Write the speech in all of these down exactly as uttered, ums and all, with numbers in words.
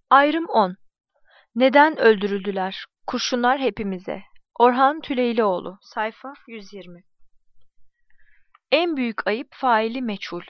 Ayrım on. Neden öldürüldüler? Kurşunlar hepimize. Orhan Tüleylioğlu. Sayfa yüz yirmi. En büyük ayıp faili meçhul.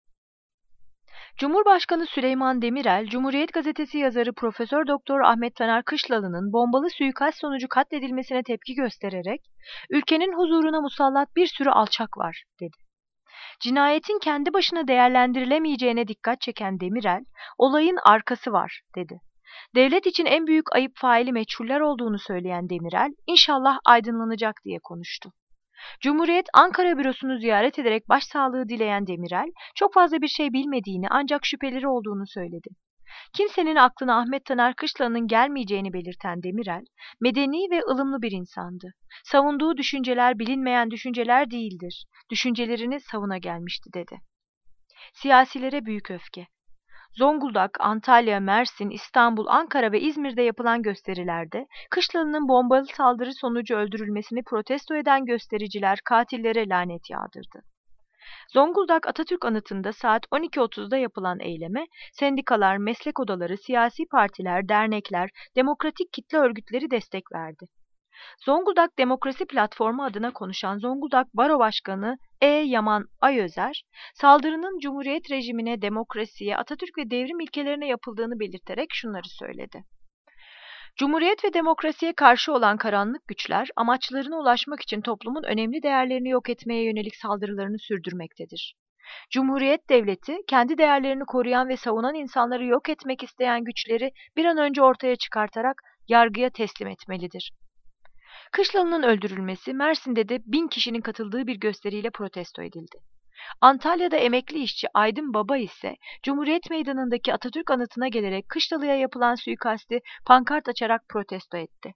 Cumhurbaşkanı Süleyman Demirel, Cumhuriyet Gazetesi yazarı Profesör Doktor Ahmet Taner Kışlalı'nın bombalı suikast sonucu katledilmesine tepki göstererek, "Ülkenin huzuruna musallat bir sürü alçak var," dedi. Cinayetin kendi başına değerlendirilemeyeceğine dikkat çeken Demirel, "Olayın arkası var," dedi. Devlet için en büyük ayıp faili meçhuller olduğunu söyleyen Demirel, "İnşallah aydınlanacak," diye konuştu. Cumhuriyet Ankara bürosunu ziyaret ederek başsağlığı dileyen Demirel, çok fazla bir şey bilmediğini ancak şüpheleri olduğunu söyledi. Kimsenin aklına Ahmet Taner Kışlalı'nın gelmeyeceğini belirten Demirel, medeni ve ılımlı bir insandı. Savunduğu düşünceler bilinmeyen düşünceler değildir. Düşüncelerini savuna gelmişti, dedi. Siyasilere büyük öfke. Zonguldak, Antalya, Mersin, İstanbul, Ankara ve İzmir'de yapılan gösterilerde Kışlalı'nın bombalı saldırı sonucu öldürülmesini protesto eden göstericiler katillere lanet yağdırdı. Zonguldak Atatürk Anıtı'nda saat on iki otuzda yapılan eyleme sendikalar, meslek odaları, siyasi partiler, dernekler, demokratik kitle örgütleri destek verdi. Zonguldak Demokrasi Platformu adına konuşan Zonguldak Baro Başkanı E. Yaman Ayözer, saldırının Cumhuriyet rejimine, demokrasiye, Atatürk ve devrim ilkelerine yapıldığını belirterek şunları söyledi. Cumhuriyet ve demokrasiye karşı olan karanlık güçler, amaçlarına ulaşmak için toplumun önemli değerlerini yok etmeye yönelik saldırılarını sürdürmektedir. Cumhuriyet devleti, kendi değerlerini koruyan ve savunan insanları yok etmek isteyen güçleri bir an önce ortaya çıkartarak yargıya teslim etmelidir. Kışlalı'nın öldürülmesi Mersin'de de bin kişinin katıldığı bir gösteriyle protesto edildi. Antalya'da emekli işçi Aydın Baba ise Cumhuriyet Meydanı'ndaki Atatürk Anıtı'na gelerek Kışlalı'ya yapılan suikasti pankart açarak protesto etti.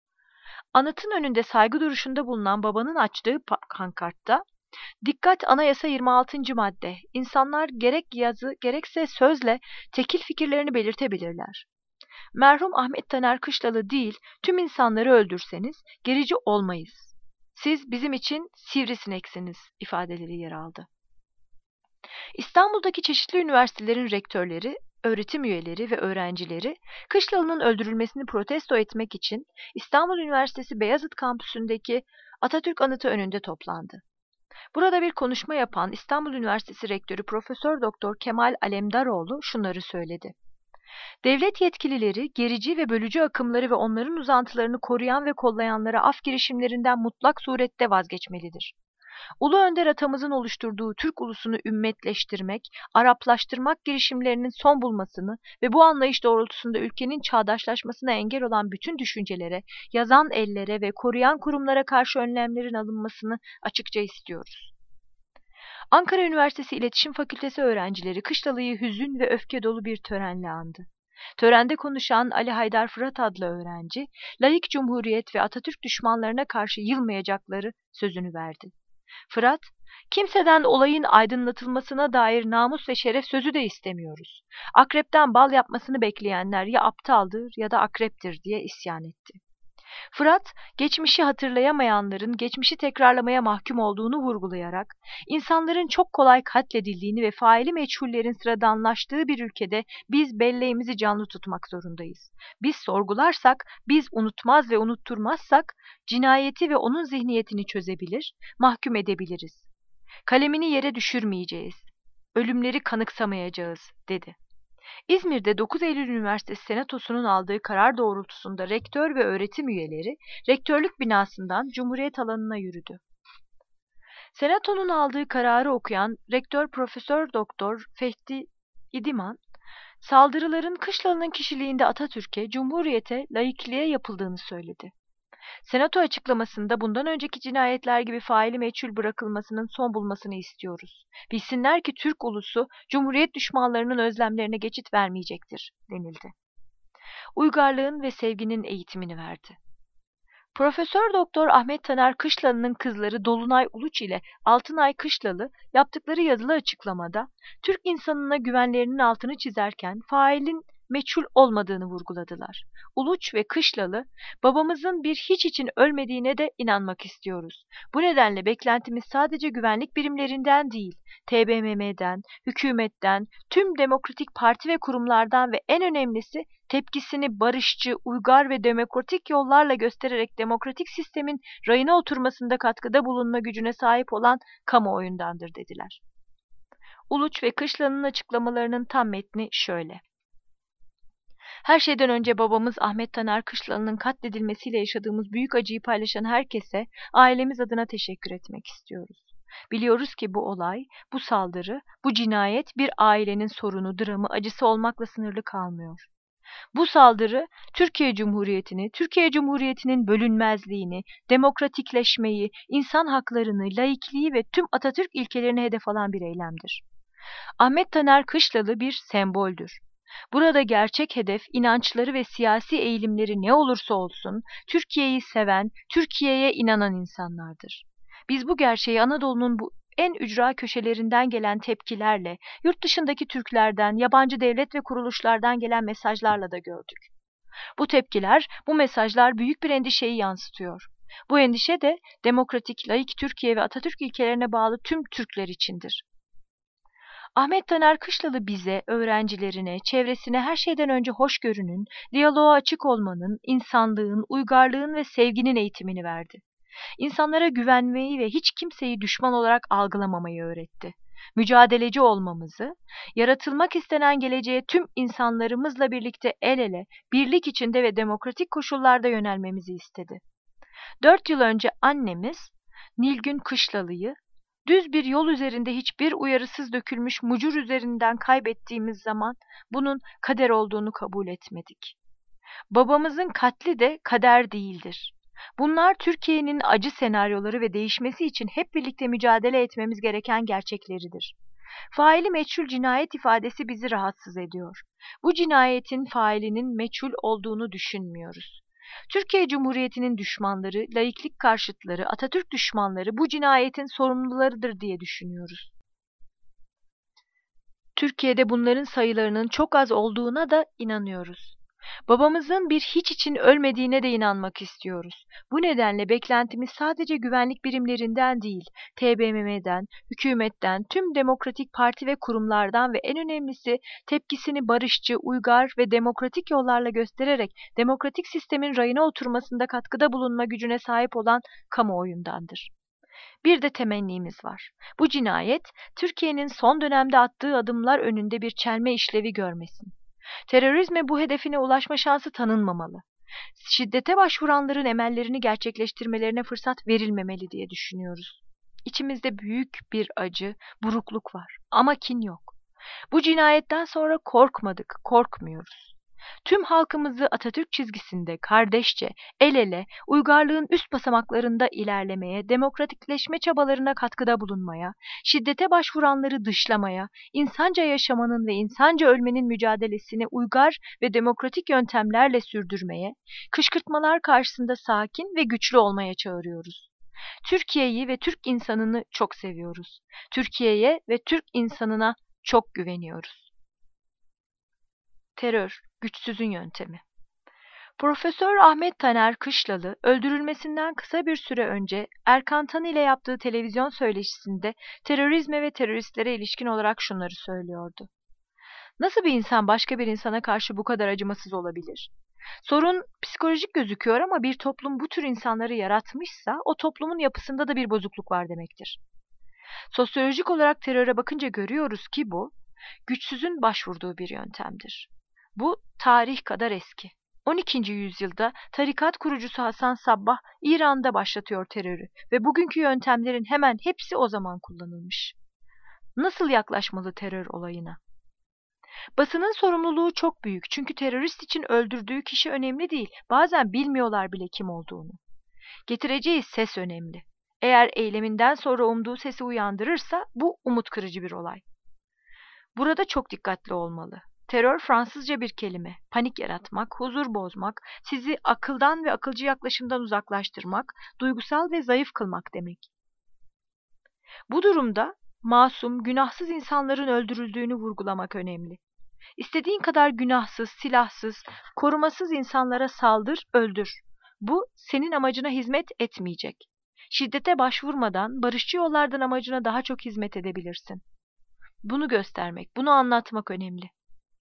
Anıtın önünde saygı duruşunda bulunan babanın açtığı pankartta, "Dikkat Anayasa yirmi altıncı madde. İnsanlar gerek yazı gerekse sözle tekil fikirlerini belirtebilirler. Merhum Ahmet Taner Kışlalı değil, tüm insanları öldürseniz gerici olmayız. Siz bizim için sivrisineksiniz," ifadeleri yer aldı. İstanbul'daki çeşitli üniversitelerin rektörleri, öğretim üyeleri ve öğrencileri Kışlalı'nın öldürülmesini protesto etmek için İstanbul Üniversitesi Beyazıt Kampüsü'ndeki Atatürk Anıtı önünde toplandı. Burada bir konuşma yapan İstanbul Üniversitesi Rektörü Profesör Doktor Kemal Alemdaroğlu şunları söyledi. Devlet yetkilileri gerici ve bölücü akımları ve onların uzantılarını koruyan ve kollayanlara af girişimlerinden mutlak surette vazgeçmelidir. Ulu Önder atamızın oluşturduğu Türk ulusunu ümmetleştirmek, Araplaştırmak girişimlerinin son bulmasını ve bu anlayış doğrultusunda ülkenin çağdaşlaşmasına engel olan bütün düşüncelere, yazan ellere ve koruyan kurumlara karşı önlemlerin alınmasını açıkça istiyoruz. Ankara Üniversitesi İletişim Fakültesi öğrencileri Kışlalı'yı hüzün ve öfke dolu bir törenle andı. Törende konuşan Ali Haydar Fırat adlı öğrenci, laik cumhuriyet ve Atatürk düşmanlarına karşı yılmayacakları sözünü verdi. Fırat, "Kimseden olayın aydınlatılmasına dair namus ve şeref sözü de istemiyoruz. Akrepten bal yapmasını bekleyenler ya aptaldır ya da akreptir," diye isyan etti. Fırat, geçmişi hatırlayamayanların geçmişi tekrarlamaya mahkum olduğunu vurgulayarak, insanların çok kolay katledildiğini ve faili meçhullerin sıradanlaştığı bir ülkede biz belleğimizi canlı tutmak zorundayız. Biz sorgularsak, biz unutmaz ve unutturmazsak, cinayeti ve onun zihniyetini çözebilir, mahkum edebiliriz. Kalemini yere düşürmeyeceğiz. Ölümleri kanıksamayacağız, dedi. İzmir'de dokuz Eylül Üniversitesi Senatosu'nun aldığı karar doğrultusunda rektör ve öğretim üyeleri rektörlük binasından Cumhuriyet alanına yürüdü. Senato'nun aldığı kararı okuyan Rektör Profesör Doktor Fethi İdiman, saldırıların Kışlalı'nın kişiliğinde Atatürk'e, Cumhuriyet'e, laikliğe yapıldığını söyledi. Senato açıklamasında bundan önceki cinayetler gibi faili meçhul bırakılmasının son bulmasını istiyoruz. Bilsinler ki Türk ulusu Cumhuriyet düşmanlarının özlemlerine geçit vermeyecektir, denildi. Uygarlığın ve sevginin eğitimini verdi. Profesör Doktor Ahmet Taner Kışlalı'nın kızları Dolunay Uluç ile Altınay Kışlalı yaptıkları yazılı açıklamada Türk insanına güvenlerinin altını çizerken failin meçhul olmadığını vurguladılar. Uluç ve Kışlalı, babamızın bir hiç için ölmediğine de inanmak istiyoruz. Bu nedenle beklentimiz sadece güvenlik birimlerinden değil, T B M M'den, hükümetten, tüm demokratik parti ve kurumlardan ve en önemlisi tepkisini barışçı, uygar ve demokratik yollarla göstererek demokratik sistemin rayına oturmasında katkıda bulunma gücüne sahip olan kamuoyundandır dediler. Uluç ve Kışla'nın açıklamalarının tam metni şöyle. Her şeyden önce babamız Ahmet Taner Kışlalı'nın katledilmesiyle yaşadığımız büyük acıyı paylaşan herkese ailemiz adına teşekkür etmek istiyoruz. Biliyoruz ki bu olay, bu saldırı, bu cinayet bir ailenin sorunu, dramı, acısı olmakla sınırlı kalmıyor. Bu saldırı Türkiye Cumhuriyeti'ni, Türkiye Cumhuriyeti'nin bölünmezliğini, demokratikleşmeyi, insan haklarını, laikliği ve tüm Atatürk ilkelerini hedef alan bir eylemdir. Ahmet Taner Kışlalı bir semboldür. Burada gerçek hedef, inançları ve siyasi eğilimleri ne olursa olsun, Türkiye'yi seven, Türkiye'ye inanan insanlardır. Biz bu gerçeği Anadolu'nun bu en ücra köşelerinden gelen tepkilerle, yurt dışındaki Türklerden, yabancı devlet ve kuruluşlardan gelen mesajlarla da gördük. Bu tepkiler, bu mesajlar büyük bir endişeyi yansıtıyor. Bu endişe de demokratik, laik Türkiye ve Atatürk ilkelerine bağlı tüm Türkler içindir. Ahmet Taner Kışlalı bize, öğrencilerine, çevresine her şeyden önce hoşgörünün, diyaloğa açık olmanın, insanlığın, uygarlığın ve sevginin eğitimini verdi. İnsanlara güvenmeyi ve hiç kimseyi düşman olarak algılamamayı öğretti. Mücadeleci olmamızı, yaratılmak istenen geleceğe tüm insanlarımızla birlikte el ele, birlik içinde ve demokratik koşullarda yönelmemizi istedi. Dört yıl önce annemiz, Nilgün Kışlalı'yı, düz bir yol üzerinde hiçbir uyarısız dökülmüş mucur üzerinden kaybettiğimiz zaman bunun kader olduğunu kabul etmedik. Babamızın katli de kader değildir. Bunlar Türkiye'nin acı senaryoları ve değişmesi için hep birlikte mücadele etmemiz gereken gerçekleridir. Faili meçhul cinayet ifadesi bizi rahatsız ediyor. Bu cinayetin failinin meçhul olduğunu düşünmüyoruz. Türkiye Cumhuriyeti'nin düşmanları, laiklik karşıtları, Atatürk düşmanları bu cinayetin sorumlularıdır diye düşünüyoruz. Türkiye'de bunların sayılarının çok az olduğuna da inanıyoruz. Babamızın bir hiç için ölmediğine de inanmak istiyoruz. Bu nedenle beklentimiz sadece güvenlik birimlerinden değil, T B M M'den, hükümetten, tüm demokratik parti ve kurumlardan ve en önemlisi tepkisini barışçı, uygar ve demokratik yollarla göstererek demokratik sistemin rayına oturmasında katkıda bulunma gücüne sahip olan kamuoyundandır. Bir de temennimiz var. Bu cinayet, Türkiye'nin son dönemde attığı adımlar önünde bir çelme işlevi görmesin. Terörizme bu hedefine ulaşma şansı tanınmamalı. Şiddete başvuranların emellerini gerçekleştirmelerine fırsat verilmemeli diye düşünüyoruz. İçimizde büyük bir acı, burukluk var ama kin yok. Bu cinayetten sonra korkmadık, korkmuyoruz. Tüm halkımızı Atatürk çizgisinde kardeşçe, el ele, uygarlığın üst basamaklarında ilerlemeye, demokratikleşme çabalarına katkıda bulunmaya, şiddete başvuranları dışlamaya, insanca yaşamanın ve insanca ölmenin mücadelesini uygar ve demokratik yöntemlerle sürdürmeye, kışkırtmalar karşısında sakin ve güçlü olmaya çağırıyoruz. Türkiye'yi ve Türk insanını çok seviyoruz. Türkiye'ye ve Türk insanına çok güveniyoruz. Terör, güçsüzün yöntemi. Profesör Ahmet Taner Kışlalı, öldürülmesinden kısa bir süre önce Erkan Tan ile yaptığı televizyon söyleşisinde terörizme ve teröristlere ilişkin olarak şunları söylüyordu. Nasıl bir insan başka bir insana karşı bu kadar acımasız olabilir? Sorun psikolojik gözüküyor ama bir toplum bu tür insanları yaratmışsa o toplumun yapısında da bir bozukluk var demektir. Sosyolojik olarak teröre bakınca görüyoruz ki bu, güçsüzün başvurduğu bir yöntemdir. Bu tarih kadar eski. on ikinci yüzyılda tarikat kurucusu Hasan Sabbah İran'da başlatıyor terörü ve bugünkü yöntemlerin hemen hepsi o zaman kullanılmış. Nasıl yaklaşmalı terör olayına? Basının sorumluluğu çok büyük çünkü terörist için öldürdüğü kişi önemli değil. Bazen bilmiyorlar bile kim olduğunu. Getireceği ses önemli. Eğer eyleminden sonra umduğu sesi uyandırırsa bu umut kırıcı bir olay. Burada çok dikkatli olmalı. Terör Fransızca bir kelime. Panik yaratmak, huzur bozmak, sizi akıldan ve akılcı yaklaşımdan uzaklaştırmak, duygusal ve zayıf kılmak demek. Bu durumda masum, günahsız insanların öldürüldüğünü vurgulamak önemli. İstediğin kadar günahsız, silahsız, korumasız insanlara saldır, öldür. Bu senin amacına hizmet etmeyecek. Şiddete başvurmadan barışçı yollardan amacına daha çok hizmet edebilirsin. Bunu göstermek, bunu anlatmak önemli.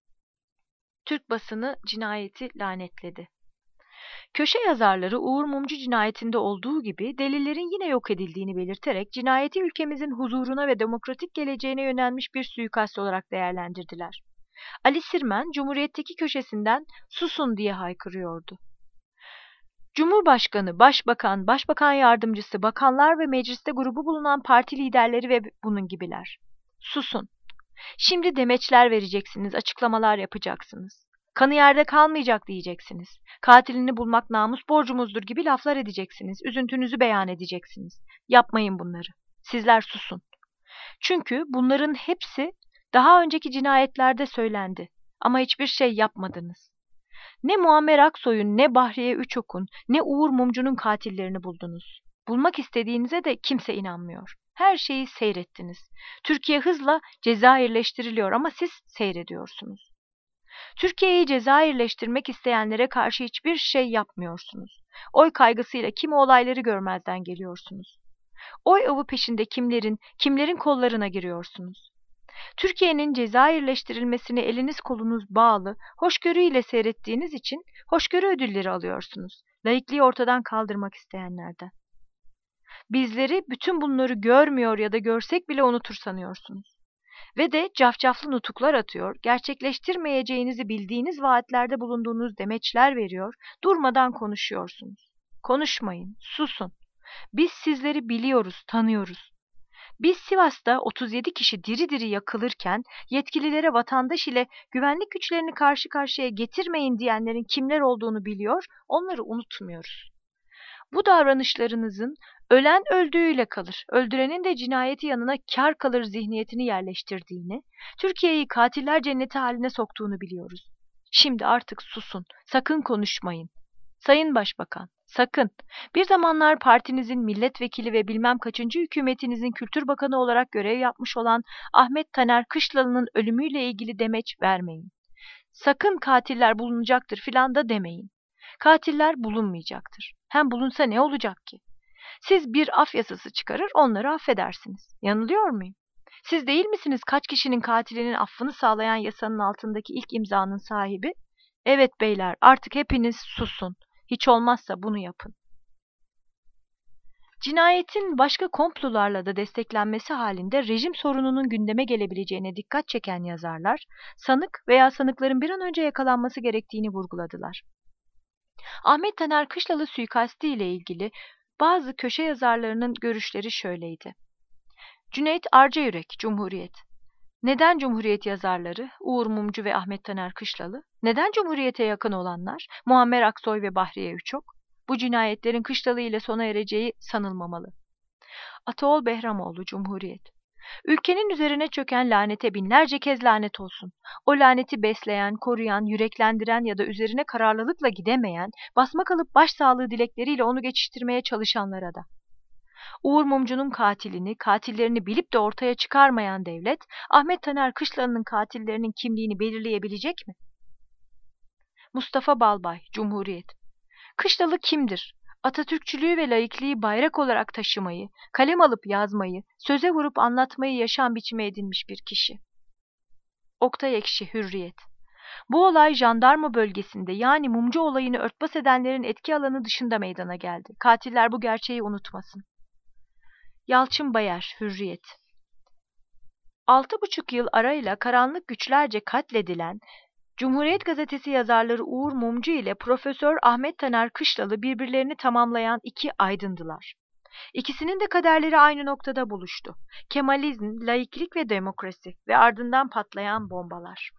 Türk basını cinayeti lanetledi. Köşe yazarları Uğur Mumcu cinayetinde olduğu gibi delillerin yine yok edildiğini belirterek cinayeti ülkemizin huzuruna ve demokratik geleceğine yönelmiş bir suikast olarak değerlendirdiler. Ali Sirmen, Cumhuriyet'teki köşesinden "Susun!" diye haykırıyordu. Cumhurbaşkanı, başbakan, başbakan yardımcısı, bakanlar ve mecliste grubu bulunan parti liderleri ve bunun gibiler. Susun! Şimdi demeçler vereceksiniz, açıklamalar yapacaksınız. Kanı yerde kalmayacak diyeceksiniz. Katilini bulmak namus borcumuzdur gibi laflar edeceksiniz. Üzüntünüzü beyan edeceksiniz. Yapmayın bunları. Sizler susun. Çünkü bunların hepsi daha önceki cinayetlerde söylendi. Ama hiçbir şey yapmadınız. Ne Muammer Aksoy'un, ne Bahriye Üçok'un, ne Uğur Mumcu'nun katillerini buldunuz. Bulmak istediğinize de kimse inanmıyor. Her şeyi seyrettiniz. Türkiye hızla Cezayirleştiriliyor ama siz seyrediyorsunuz. Türkiye'yi Cezayirleştirmek isteyenlere karşı hiçbir şey yapmıyorsunuz. Oy kaygısıyla kimi olayları görmezden geliyorsunuz. Oy avı peşinde kimlerin, kimlerin kollarına giriyorsunuz. Türkiye'nin Cezayirleştirilmesini eliniz kolunuz bağlı, hoşgörüyle seyrettiğiniz için hoşgörü ödülleri alıyorsunuz. Laikliği ortadan kaldırmak isteyenlerden. Bizleri bütün bunları görmüyor ya da görsek bile unutur sanıyorsunuz. Ve de cafcaflı nutuklar atıyor, gerçekleştirmeyeceğinizi bildiğiniz vaatlerde bulunduğunuz demeçler veriyor, durmadan konuşuyorsunuz. Konuşmayın, susun. Biz sizleri biliyoruz, tanıyoruz. Biz Sivas'ta otuz yedi kişi diri diri yakılırken yetkililere vatandaş ile güvenlik güçlerini karşı karşıya getirmeyin diyenlerin kimler olduğunu biliyor, onları unutmuyoruz. Bu davranışlarınızın ölen öldüğüyle kalır, öldürenin de cinayeti yanına kâr kalır zihniyetini yerleştirdiğini, Türkiye'yi katiller cenneti haline soktuğunu biliyoruz. Şimdi artık susun, sakın konuşmayın. Sayın Başbakan, sakın. Bir zamanlar partinizin milletvekili ve bilmem kaçıncı hükümetinizin Kültür Bakanı olarak görev yapmış olan Ahmet Taner Kışlalı'nın ölümüyle ilgili demeç vermeyin. Sakın katiller bulunacaktır filan da demeyin. Katiller bulunmayacaktır. Hem bulunsa ne olacak ki? Siz bir af yasası çıkarır, onları affedersiniz. Yanılıyor muyum? Siz değil misiniz kaç kişinin katilinin affını sağlayan yasanın altındaki ilk imzanın sahibi? Evet beyler, artık hepiniz susun. Hiç olmazsa bunu yapın. Cinayetin başka komplolarla da desteklenmesi halinde rejim sorununun gündeme gelebileceğine dikkat çeken yazarlar, sanık veya sanıkların bir an önce yakalanması gerektiğini vurguladılar. Ahmet Taner Kışlalı suikasti ile ilgili bazı köşe yazarlarının görüşleri şöyleydi. Cüneyt Arcayürek, Cumhuriyet. Neden Cumhuriyet yazarları, Uğur Mumcu ve Ahmet Taner Kışlalı? Neden Cumhuriyet'e yakın olanlar, Muammer Aksoy ve Bahriye Üçok? Bu cinayetlerin Kışlalı ile sona ereceği sanılmamalı. Ataol Behramoğlu, Cumhuriyet. Ülkenin üzerine çöken lanete binlerce kez lanet olsun. O laneti besleyen, koruyan, yüreklendiren ya da üzerine kararlılıkla gidemeyen, basma kalıp başsağlığı dilekleriyle onu geçiştirmeye çalışanlara da. Uğur Mumcu'nun katilini, katillerini bilip de ortaya çıkarmayan devlet, Ahmet Taner Kışlalı'nın katillerinin kimliğini belirleyebilecek mi? Mustafa Balbay, Cumhuriyet. Kışlalı kimdir? Atatürkçülüğü ve laikliği bayrak olarak taşımayı, kalem alıp yazmayı, söze vurup anlatmayı yaşam biçimi edinmiş bir kişi. Oktay Ekşi, Hürriyet. Bu olay jandarma bölgesinde yani Mumcu olayını örtbas edenlerin etki alanı dışında meydana geldi. Katiller bu gerçeği unutmasın. Yalçın Bayer, Hürriyet. Altı buçuk yıl arayla karanlık güçlerce katledilen Cumhuriyet Gazetesi yazarları Uğur Mumcu ile Profesör Ahmet Taner Kışlalı birbirlerini tamamlayan iki aydındılar. İkisinin de kaderleri aynı noktada buluştu. Kemalizm, laiklik ve demokrasi ve ardından patlayan bombalar.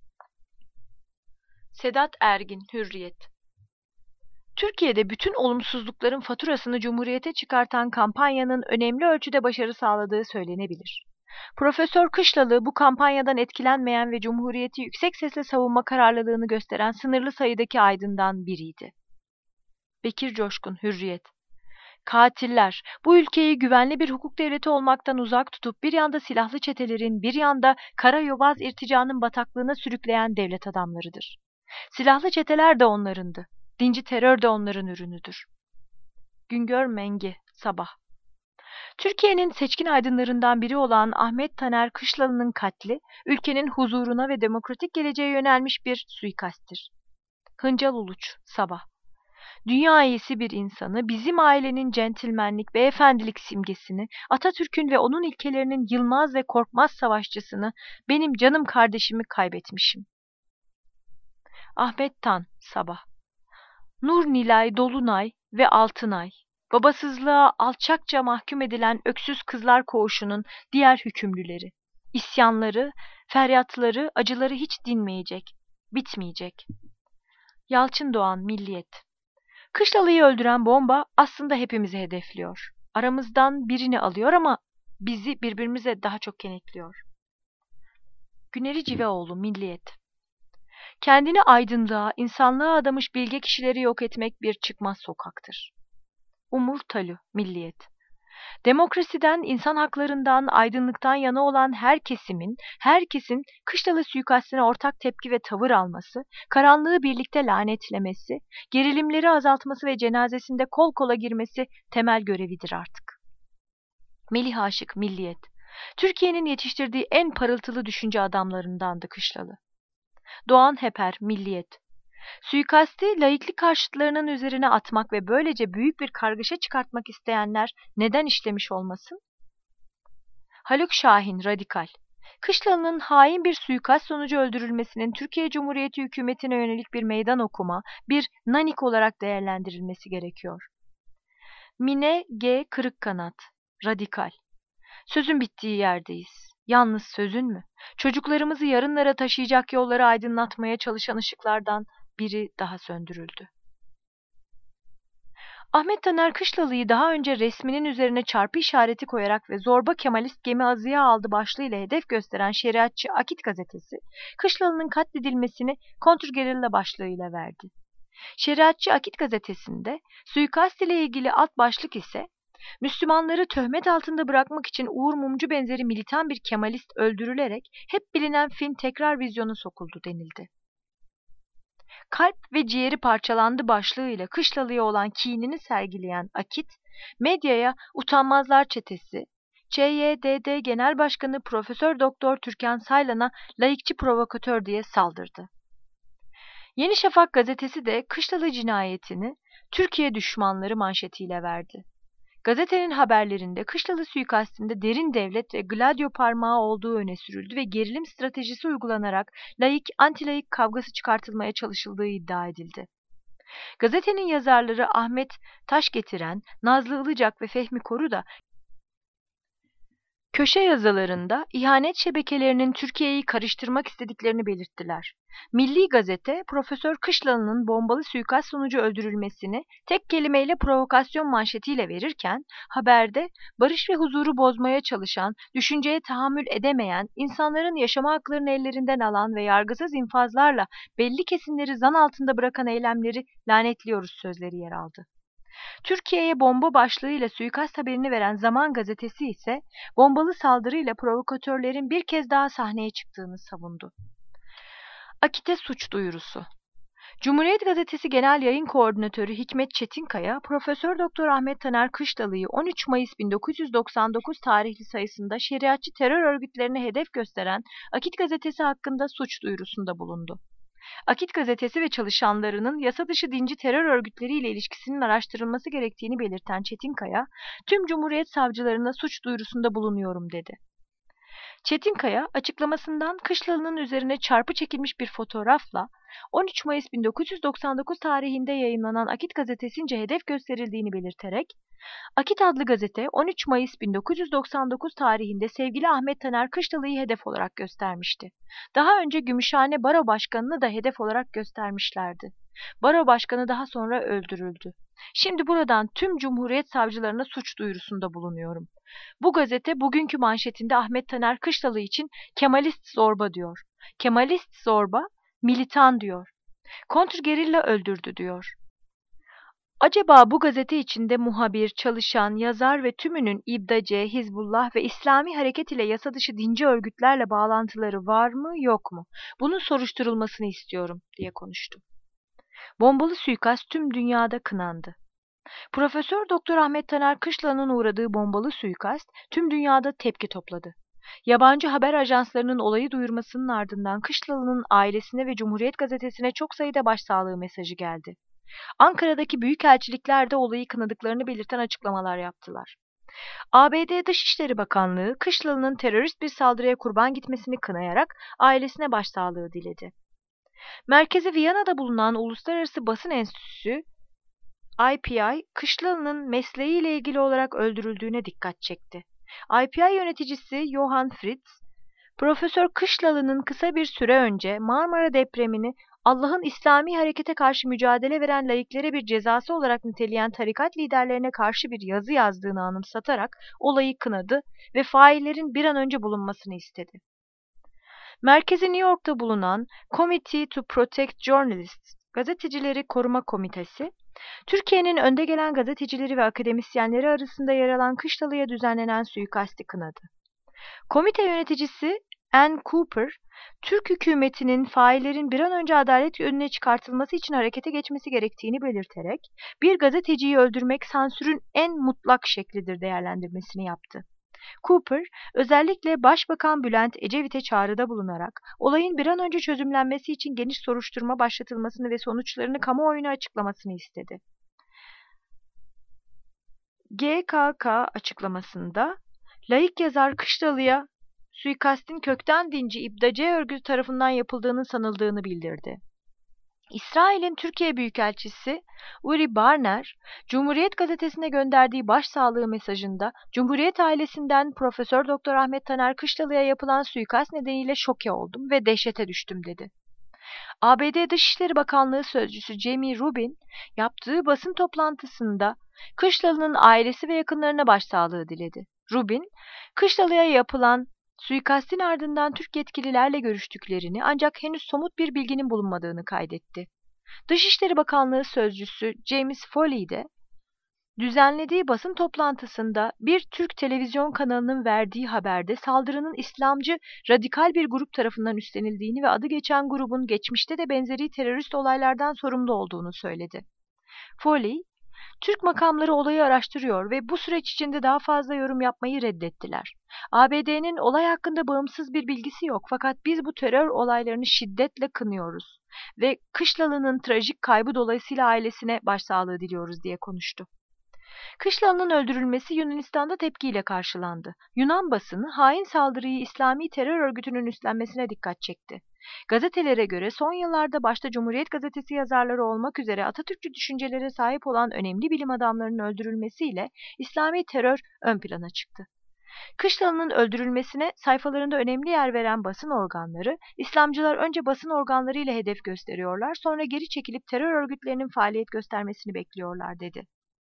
Sedat Ergin, Hürriyet. Türkiye'de bütün olumsuzlukların faturasını Cumhuriyet'e çıkartan kampanyanın önemli ölçüde başarı sağladığı söylenebilir. Profesör Kışlalı bu kampanyadan etkilenmeyen ve Cumhuriyet'i yüksek sesle savunma kararlılığını gösteren sınırlı sayıdaki aydından biriydi. Bekir Coşkun, Hürriyet. Katiller, bu ülkeyi güvenli bir hukuk devleti olmaktan uzak tutup bir yanda silahlı çetelerin, bir yanda kara yobaz irticanın bataklığına sürükleyen devlet adamlarıdır. Silahlı çeteler de onlarındı. Dinci terör de onların ürünüdür. Güngör Mengi, Sabah. Türkiye'nin seçkin aydınlarından biri olan Ahmet Taner Kışlalı'nın katli, ülkenin huzuruna ve demokratik geleceğe yönelmiş bir suikasttir. Hıncal Uluç, Sabah. Dünya iyisi bir insanı, bizim ailenin centilmenlik, beyefendilik simgesini, Atatürk'ün ve onun ilkelerinin yılmaz ve korkmaz savaşçısını, benim canım kardeşimi kaybetmişim. Ahmet Tan, Sabah. Nur Nilay, Dolunay ve Altınay, babasızlığa alçakça mahkum edilen öksüz kızlar koğuşunun diğer hükümlüleri. İsyanları, feryatları, acıları hiç dinmeyecek, bitmeyecek. Yalçın Doğan, Milliyet. Kışlalı'yı öldüren bomba aslında hepimizi hedefliyor. Aramızdan birini alıyor ama bizi birbirimize daha çok kenetliyor. Güneri Civeoğlu, Milliyet. Kendini aydınlığa, insanlığa adamış bilge kişileri yok etmek bir çıkmaz sokaktır. Umur Talü, Milliyet. Demokrasiden, insan haklarından, aydınlıktan yana olan her kesimin, herkesin Kışlalı suikastine ortak tepki ve tavır alması, karanlığı birlikte lanetlemesi, gerilimleri azaltması ve cenazesinde kol kola girmesi temel görevidir artık. Melih Aşık, Milliyet. Türkiye'nin yetiştirdiği en parıltılı düşünce adamlarındandı Kışlalı. Doğan Heper, Milliyet. Suikasti laiklik karşıtlarının üzerine atmak ve böylece büyük bir kargaşa çıkartmak isteyenler neden işlemiş olmasın? Haluk Şahin, Radikal. Kışlalı'nın hain bir suikast sonucu öldürülmesinin Türkiye Cumhuriyeti hükümetine yönelik bir meydan okuma, bir nanik olarak değerlendirilmesi gerekiyor. Mine G. Kırıkkanat, Radikal. Sözün bittiği yerdeyiz. Yalnız sözün mü? Çocuklarımızı yarınlara taşıyacak yolları aydınlatmaya çalışan ışıklardan biri daha söndürüldü. Ahmet Taner Kışlalı'yı daha önce resminin üzerine çarpı işareti koyarak ve zorba Kemalist gemi azıya aldı başlığıyla hedef gösteren şeriatçı Akit gazetesi, Kışlalı'nın katledilmesini kontrgerilla başlığıyla verdi. Şeriatçı Akit gazetesinde suikast ile ilgili alt başlık ise Müslümanları töhmet altında bırakmak için Uğur Mumcu benzeri militan bir Kemalist öldürülerek hep bilinen film tekrar vizyona sokuldu denildi. Kalp ve ciğeri parçalandı başlığıyla Kışlalı'ya olan kinini sergileyen Akit, medyaya Utanmazlar Çetesi, Ç Y D D Genel Başkanı Profesör Doktor Türkan Saylan'a laikçi provokatör diye saldırdı. Yeni Şafak gazetesi de Kışlalı cinayetini Türkiye düşmanları manşetiyle verdi. Gazetenin haberlerinde Kışlalı suikastinde derin devlet ve Gladio parmağı olduğu öne sürüldü ve gerilim stratejisi uygulanarak laik antilaik kavgası çıkartılmaya çalışıldığı iddia edildi. Gazetenin yazarları Ahmet Taşgetiren, Nazlı Ilıcak ve Fehmi Koru da köşe yazılarında ihanet şebekelerinin Türkiye'yi karıştırmak istediklerini belirttiler. Milli Gazete, Profesör Kışlalı'nın bombalı suikast sonucu öldürülmesini tek kelimeyle provokasyon manşetiyle verirken, haberde barış ve huzuru bozmaya çalışan, düşünceye tahammül edemeyen, insanların yaşama haklarını ellerinden alan ve yargısız infazlarla belli kesimleri zan altında bırakan eylemleri lanetliyoruz sözleri yer aldı. Türkiye'ye bomba başlığıyla suikast haberini veren Zaman gazetesi ise bombalı saldırıyla provokatörlerin bir kez daha sahneye çıktığını savundu. Akit'e suç duyurusu. Cumhuriyet Gazetesi Genel Yayın Koordinatörü Hikmet Çetinkaya, Profesör Doktor Ahmet Taner Kışlalı'yı on üç Mayıs bin dokuz yüz doksan dokuz tarihli sayısında şeriatçı terör örgütlerine hedef gösteren Akit Gazetesi hakkında suç duyurusunda bulundu. Akit gazetesi ve çalışanlarının yasa dışı dinci terör örgütleriyle ilişkisinin araştırılması gerektiğini belirten Çetinkaya, tüm Cumhuriyet savcılarına suç duyurusunda bulunuyorum dedi. Çetinkaya, açıklamasından Kışlalı'nın üzerine çarpı çekilmiş bir fotoğrafla on üç Mayıs bin dokuz yüz doksan dokuz tarihinde yayımlanan Akit gazetesince hedef gösterildiğini belirterek, Akit adlı gazete on üç Mayıs bin dokuz yüz doksan dokuz tarihinde sevgili Ahmet Taner Kışlalı'yı hedef olarak göstermişti. Daha önce Gümüşhane Baro Başkanı'nı da hedef olarak göstermişlerdi. Baro Başkanı daha sonra öldürüldü. Şimdi buradan tüm Cumhuriyet savcılarına suç duyurusunda bulunuyorum. Bu gazete bugünkü manşetinde Ahmet Taner Kışlalı için Kemalist zorba diyor. Kemalist zorba, militan diyor. Kontrgerilla öldürdü diyor. Acaba bu gazete içinde muhabir, çalışan, yazar ve tümünün İBDAC, Hizbullah ve İslami Hareket ile yasa dışı dinci örgütlerle bağlantıları var mı, yok mu? Bunun soruşturulmasını istiyorum, diye konuştu. Bombalı suikast tüm dünyada kınandı. Profesör Doktor Ahmet Taner Kışla'nın uğradığı bombalı suikast tüm dünyada tepki topladı. Yabancı haber ajanslarının olayı duyurmasının ardından Kışlalı'nın ailesine ve Cumhuriyet Gazetesi'ne çok sayıda başsağlığı mesajı geldi. Ankara'daki büyükelçilikler de olayı kınadıklarını belirten açıklamalar yaptılar. A B D Dışişleri Bakanlığı, Kışlalı'nın terörist bir saldırıya kurban gitmesini kınayarak ailesine başsağlığı diledi. Merkezi Viyana'da bulunan Uluslararası Basın Enstitüsü, I P I, Kışlalı'nın mesleğiyle ilgili olarak öldürüldüğüne dikkat çekti. I P I yöneticisi Johann Fritz, Profesör Kışlalı'nın kısa bir süre önce Marmara depremini Allah'ın İslami harekete karşı mücadele veren laiklere bir cezası olarak niteleyen tarikat liderlerine karşı bir yazı yazdığını anımsatarak olayı kınadı ve faillerin bir an önce bulunmasını istedi. Merkezi New York'ta bulunan Committee to Protect Journalists, Gazetecileri Koruma Komitesi, Türkiye'nin önde gelen gazetecileri ve akademisyenleri arasında yer alan Kışlalı'ya düzenlenen suikasti kınadı. Komite yöneticisi Ann Cooper, Türk hükümetinin faillerin bir an önce adalet önüne çıkartılması için harekete geçmesi gerektiğini belirterek, bir gazeteciyi öldürmek sansürün en mutlak şeklidir değerlendirmesini yaptı. Cooper, özellikle Başbakan Bülent Ecevit'e çağrıda bulunarak, olayın bir an önce çözümlenmesi için geniş soruşturma başlatılmasını ve sonuçlarını kamuoyuna açıklamasını istedi. G K K açıklamasında, laik yazar Kışlalı'ya suikastin kökten dinci İBDAC örgütü tarafından yapıldığını sanıldığını bildirdi. İsrail'in Türkiye Büyükelçisi Uri Barner, Cumhuriyet Gazetesi'ne gönderdiği başsağlığı mesajında Cumhuriyet ailesinden Profesör Doktor Ahmet Taner Kışlalı'ya yapılan suikast nedeniyle şoke oldum ve dehşete düştüm dedi. A B D Dışişleri Bakanlığı Sözcüsü Jamie Rubin yaptığı basın toplantısında Kışlalı'nın ailesi ve yakınlarına başsağlığı diledi. Rubin, Kışlalı'ya yapılan suikastin ardından Türk yetkililerle görüştüklerini ancak henüz somut bir bilginin bulunmadığını kaydetti. Dışişleri Bakanlığı Sözcüsü James Foley de düzenlediği basın toplantısında bir Türk televizyon kanalının verdiği haberde saldırının İslamcı radikal bir grup tarafından üstlenildiğini ve adı geçen grubun geçmişte de benzeri terörist olaylardan sorumlu olduğunu söyledi. Foley, Türk makamları olayı araştırıyor ve bu süreç içinde daha fazla yorum yapmayı reddettiler. A B D'nin olay hakkında bağımsız bir bilgisi yok fakat biz bu terör olaylarını şiddetle kınıyoruz ve Kışlalı'nın trajik kaybı dolayısıyla ailesine başsağlığı diliyoruz diye konuştu. Kışlalı'nın öldürülmesi Yunanistan'da tepkiyle karşılandı. Yunan basını hain saldırıyı İslami terör örgütünün üstlenmesine dikkat çekti. Gazetelere göre son yıllarda başta Cumhuriyet Gazetesi yazarları olmak üzere Atatürkçü düşüncelere sahip olan önemli bilim adamlarının öldürülmesiyle İslami terör ön plana çıktı. Kışlalı'nın öldürülmesine sayfalarında önemli yer veren basın organları, İslamcılar önce basın organları ile hedef gösteriyorlar, sonra geri çekilip terör örgütlerinin faaliyet göstermesini bekliyorlar dedi.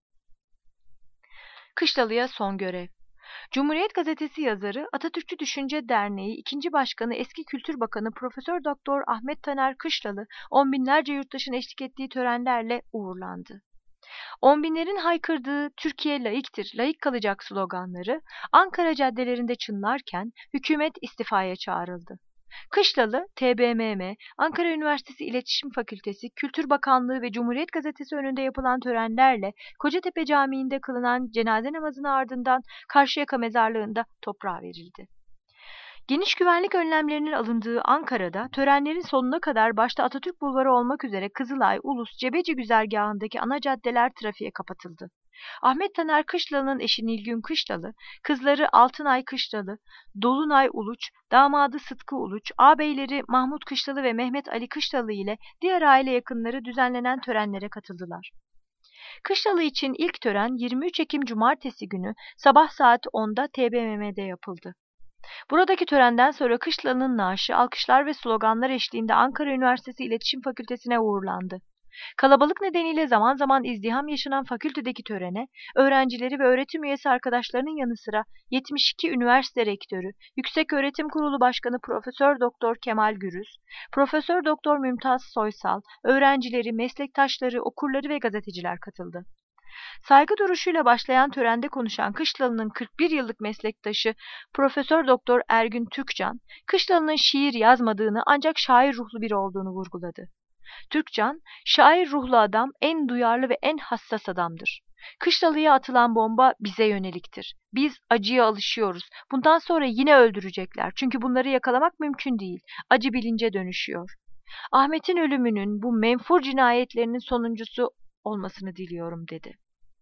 Kışlalı'ya son görev. Cumhuriyet Gazetesi yazarı Atatürkçü Düşünce Derneği ikinci Başkanı eski Kültür Bakanı Profesör Doktor Ahmet Taner Kışlalı on binlerce yurttaşın eşlik ettiği törenlerle uğurlandı. On binlerin haykırdığı Türkiye laiktir, laik kalacak sloganları Ankara caddelerinde çınlarken hükümet istifaya çağrıldı. Kışlalı, T B M M, Ankara Üniversitesi İletişim Fakültesi, Kültür Bakanlığı ve Cumhuriyet Gazetesi önünde yapılan törenlerle Kocatepe Camii'nde kılınan cenaze namazının ardından Karşıyaka Mezarlığı'nda toprağa verildi. Geniş güvenlik önlemlerinin alındığı Ankara'da törenlerin sonuna kadar başta Atatürk Bulvarı olmak üzere Kızılay, Ulus, Cebeci güzergahındaki ana caddeler trafiğe kapatıldı. Ahmet Taner Kışlalı'nın eşi Nilgün Kışlalı, kızları Altınay Kışlalı, Dolunay Uluç, damadı Sıtkı Uluç, ağabeyleri Mahmut Kışlalı ve Mehmet Ali Kışlalı ile diğer aile yakınları düzenlenen törenlere katıldılar. Kışlalı için ilk tören yirmi üç Ekim Cumartesi günü sabah saat onda T B M M'de yapıldı. Buradaki törenden sonra Kışlalı'nın naaşı alkışlar ve sloganlar eşliğinde Ankara Üniversitesi İletişim Fakültesi'ne uğurlandı. Kalabalık nedeniyle zaman zaman izdiham yaşanan fakültedeki törene, öğrencileri ve öğretim üyesi arkadaşlarının yanı sıra yetmiş iki üniversite rektörü, Yükseköğretim Kurulu Başkanı Profesör Doktor Kemal Gürüz, Profesör Doktor Mümtaz Soysal, öğrencileri, meslektaşları, okurları ve gazeteciler katıldı. Saygı duruşuyla başlayan törende konuşan Kışlalı'nın kırk bir yıllık meslektaşı Profesör Doktor Ergün Türkcan, Kışlalı'nın şiir yazmadığını ancak şair ruhlu biri olduğunu vurguladı. Türkcan, şair ruhlu adam en duyarlı ve en hassas adamdır. Kışlalı'ya atılan bomba bize yöneliktir. Biz acıya alışıyoruz. Bundan sonra yine öldürecekler. Çünkü bunları yakalamak mümkün değil. Acı bilince dönüşüyor. Ahmet'in ölümünün bu menfur cinayetlerinin sonuncusu olmasını diliyorum dedi.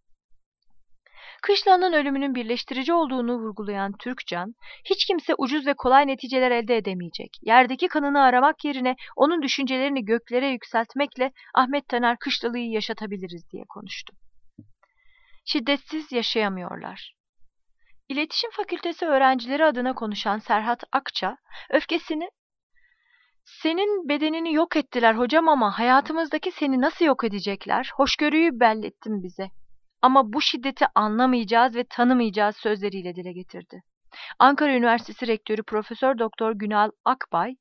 Kışla'nın ölümünün birleştirici olduğunu vurgulayan Türkcan, hiç kimse ucuz ve kolay neticeler elde edemeyecek. Yerdeki kanını aramak yerine onun düşüncelerini göklere yükseltmekle Ahmet Taner Kışlalı'yı yaşatabiliriz diye konuştu. Şiddetsiz yaşayamıyorlar. İletişim Fakültesi öğrencileri adına konuşan Serhat Akça, öfkesini "Senin bedenini yok ettiler hocam ama hayatımızdaki seni nasıl yok edecekler? Hoşgörüyü bellettin bize. Ama bu şiddeti anlamayacağız ve tanımayacağız" sözleriyle dile getirdi. Ankara Üniversitesi Rektörü Profesör Doktor Günal Akbay,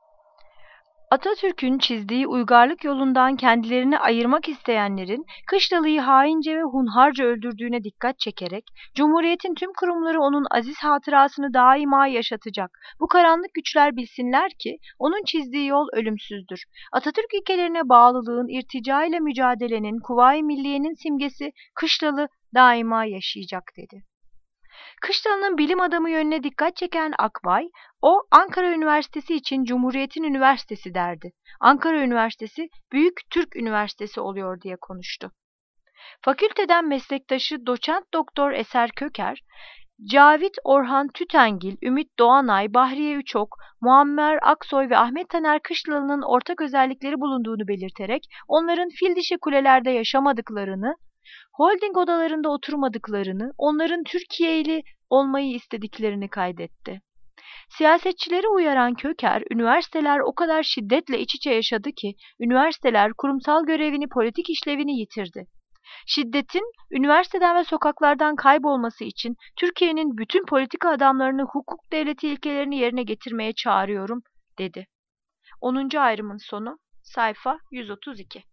Atatürk'ün çizdiği uygarlık yolundan kendilerini ayırmak isteyenlerin Kışlalı'yı haince ve hunharca öldürdüğüne dikkat çekerek, Cumhuriyet'in tüm kurumları onun aziz hatırasını daima yaşatacak. Bu karanlık güçler bilsinler ki onun çizdiği yol ölümsüzdür. Atatürk ilkelerine bağlılığın, irtica ile mücadelenin, Kuvayi Milliye'nin simgesi Kışlalı daima yaşayacak dedi. Kışlalı'nın bilim adamı yönüne dikkat çeken Akbay, o Ankara Üniversitesi için Cumhuriyet'in üniversitesi derdi. Ankara Üniversitesi Büyük Türk Üniversitesi oluyor diye konuştu. Fakülteden meslektaşı Doçent Doktor Eser Köker, Cavit Orhan Tütengil, Ümit Doğanay, Bahriye Üçok, Muammer Aksoy ve Ahmet Taner Kışlalı'nın ortak özellikleri bulunduğunu belirterek onların fil dişi kulelerde yaşamadıklarını, holding odalarında oturmadıklarını, onların Türkiye'li olmayı istediklerini kaydetti. Siyasetçileri uyaran Köker, üniversiteler o kadar şiddetle iç içe yaşadı ki, üniversiteler kurumsal görevini, politik işlevini yitirdi. Şiddetin üniversiteden ve sokaklardan kaybolması için Türkiye'nin bütün politika adamlarını hukuk devleti ilkelerini yerine getirmeye çağırıyorum, dedi. onuncu ayrımın sonu, sayfa yüz otuz iki.